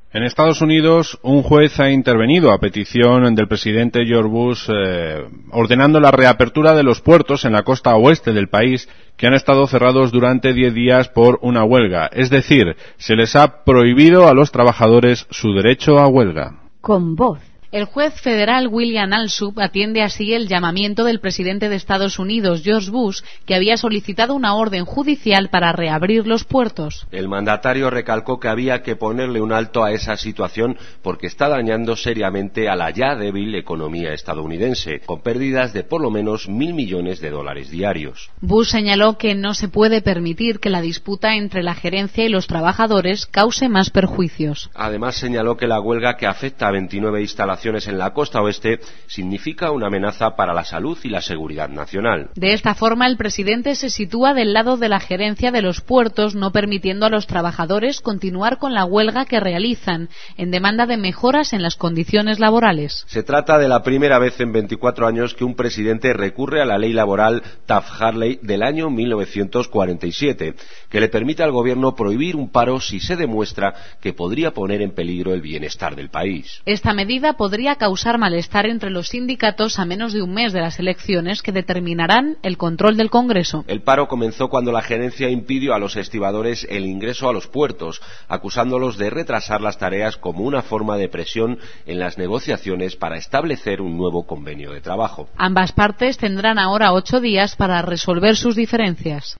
En Estados Unidos, un juez ha intervenido a petición del presidente George Bush ordenando la reapertura de los puertos en la costa oeste del país que han estado cerrados durante 10 días por una huelga. Es decir, se les ha prohibido a los trabajadores su derecho a huelga. Con voz. El juez federal William Alsup atiende así el llamamiento del presidente de Estados Unidos, George Bush, que había solicitado una orden judicial para reabrir los puertos. El mandatario recalcó que había que ponerle un alto a esa situación porque está dañando seriamente a la ya débil economía estadounidense, con pérdidas de por lo menos $1.000 millones diarios. Bush señaló que no se puede permitir que la disputa entre la gerencia y los trabajadores cause más perjuicios. Además señaló que la huelga, que afecta a 29 instalaciones en la costa oeste, significa una amenaza para la salud y la seguridad nacional. De esta forma, el presidente se sitúa del lado de la gerencia de los puertos, no permitiendo a los trabajadores continuar con la huelga que realizan, en demanda de mejoras en las condiciones laborales. Se trata de la primera vez en 24 años que un presidente recurre a la ley laboral Taft-Hartley del año 1947, que le permite al gobierno prohibir un paro si se demuestra que podría poner en peligro el bienestar del país. Esta medida podría causar malestar entre los sindicatos a menos de un mes de las elecciones que determinarán el control del Congreso. El paro comenzó cuando la gerencia impidió a los estibadores el ingreso a los puertos, acusándolos de retrasar las tareas como una forma de presión en las negociaciones para establecer un nuevo convenio de trabajo. Ambas partes tendrán ahora 8 días para resolver sus diferencias.